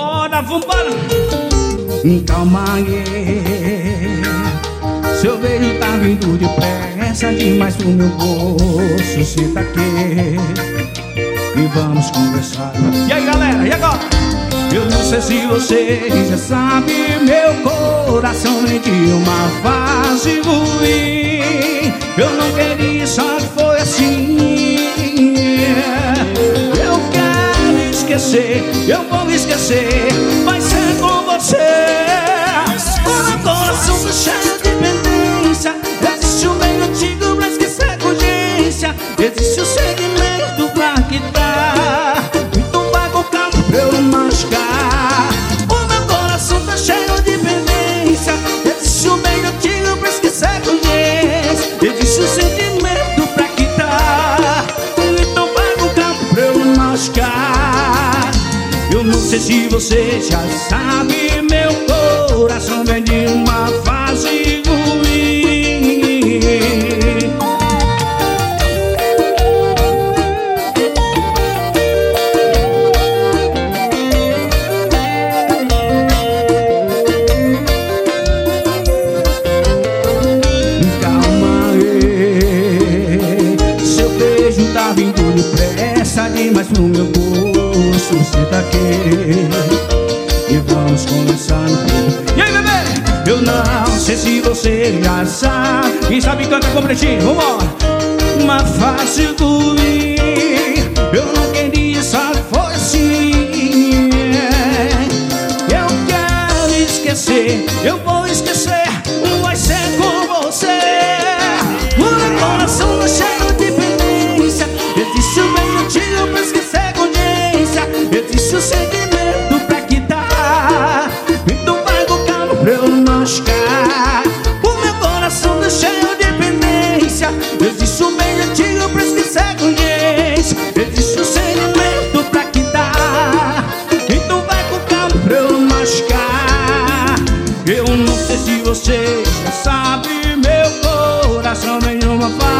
Vambora, vambora. Calma aí, seu beijo tá vindo depressa demais pro meu bolso. Senta aqui e vamos conversar. E aí galera, e agora? Eu não sei se você já sabe, meu coração vem de uma fase ruim. Eu não queria, só que foi assim. Eu quero esquecer, eu vou esquecer, vai ser com você. O meu coração tá cheio de pendência. Existe um bem antigo pra esquecer com urgência. Existe um segmento pra quitar. Então vai com calma pra eu machucar. O meu coração tá cheio de pendência. Existe um bem antigo pra esquecer com urgência. Existe um sentimento pra quitar. Então vai com calma pra eu machucar. Eu não sei se você já sabe, meu coração vem de uma fase ruim. Calma aí, seu beijo tá vindo depressa demais pro meu bolso. Senta aqui e vamos conversar um pouco. E aí, bebê? Eu não sei se você já sabe. Quem sabe canta com o Pretinho, vambora. Uma fase ruim. Eu não queria, só foi assim. Eu quero esquecer, eu vou esquecer, vai ser com você. O meu coração tá cheio de pendência. Existe um bem antigo pra esquecer com urgência. Existe um sentimento pra quitar. Então vai com calma pra eu machucar. O meu coração tá cheio de pendência. Existe um bem antigo pra esquecer com urgência. Existe um sentimento pra quitar. Então vai com calma pra eu machucar. Eu não sei se você já sabe, meu coração vem numa fase